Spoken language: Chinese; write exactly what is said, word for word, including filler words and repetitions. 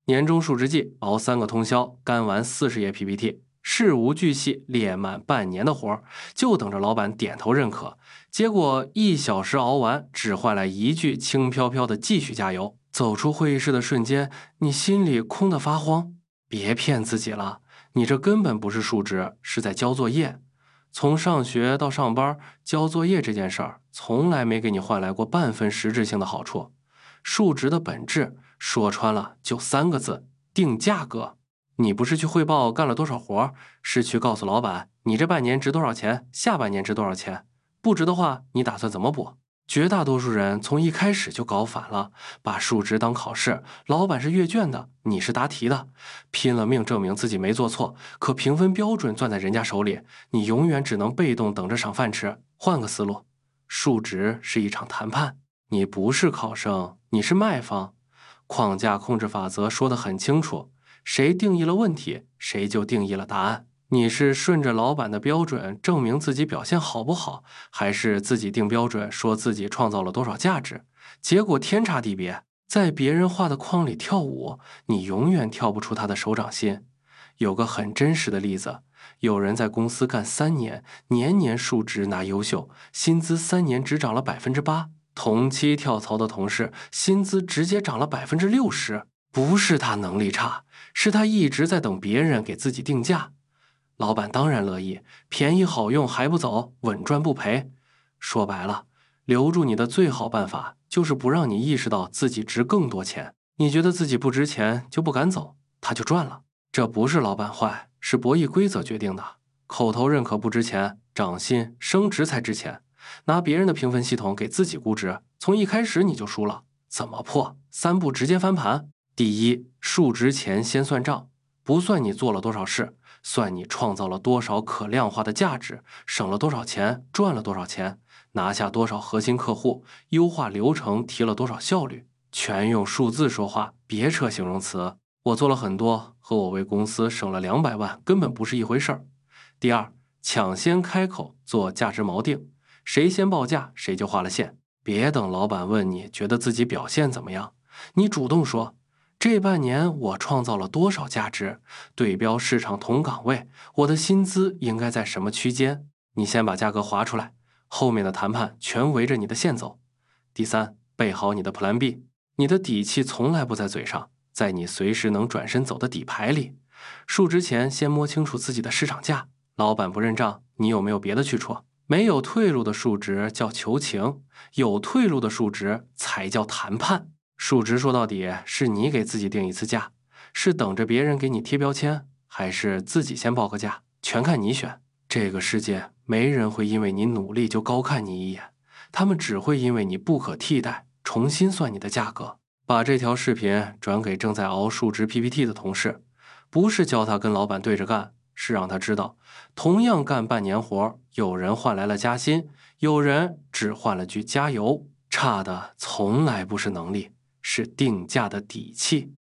年终述职季，熬三个通宵，干完四十页 P P T， 事无巨细，列满半年的活，就等着老板点头认可。结果一小时熬完，只换来一句轻飘飘的继续加油。走出会议室的瞬间，你心里空得发慌。别骗自己了，你这根本不是述职，是在交作业。从上学到上班，交作业这件事儿，从来没给你换来过半分实质性的好处。述职的本质，说穿了就三个字：定价格。你不是去汇报干了多少活，是去告诉老板，你这半年值多少钱，下半年值多少钱。不值的话，你打算怎么补？绝大多数人从一开始就搞反了，把述职当考试，老板是阅卷的，你是答题的，拼了命证明自己没做错，可评分标准攥在人家手里，你永远只能被动等着赏饭吃。换个思路，述职是一场谈判，你不是考生，你是卖方。框架控制法则说得很清楚，谁定义了问题，谁就定义了答案。你是顺着老板的标准证明自己表现好不好，还是自己定标准说自己创造了多少价值？结果天差地别，在别人画的框里跳舞，你永远跳不出他的手掌心。有个很真实的例子，有人在公司干三年，年年述职拿优秀，薪资三年只涨了百分之八，同期跳槽的同事薪资直接涨了百分之六十。不是他能力差，是他一直在等别人给自己定价。老板当然乐意，便宜好用还不走，稳赚不赔。说白了，留住你的最好办法就是不让你意识到自己值更多钱。你觉得自己不值钱就不敢走，他就赚了。这不是老板坏，是博弈规则决定的。口头认可不值钱，涨薪升职才值钱。拿别人的评分系统给自己估值，从一开始你就输了。怎么破？三步直接翻盘。第一，述职前先算账，不算你做了多少事，算你创造了多少可量化的价值，省了多少钱，赚了多少钱，拿下多少核心客户，优化流程，提了多少效率，全用数字说话，别扯形容词。我做了很多，和我为公司省了两百万根本不是一回事儿。第二，抢先开口做价值锚定，谁先报价谁就画了线，别等老板问你觉得自己表现怎么样，你主动说，这半年我创造了多少价值？对标市场同岗位，我的薪资应该在什么区间？你先把价格划出来，后面的谈判全围着你的线走。第三，备好你的 Plan B， 你的底气从来不在嘴上，在你随时能转身走的底牌里。述职前先摸清楚自己的市场价，老板不认账，你有没有别的去处？没有退路的述职叫求情，有退路的述职才叫谈判。述职说到底是你给自己定一次价，是等着别人给你贴标签，还是自己先报个价，全看你选。这个世界没人会因为你努力就高看你一眼，他们只会因为你不可替代重新算你的价格。把这条视频转给正在熬述职 P P T 的同事，不是教他跟老板对着干，是让他知道，同样干半年活，有人换来了加薪，有人只换了句加油。差的从来不是能力，是定价的底气。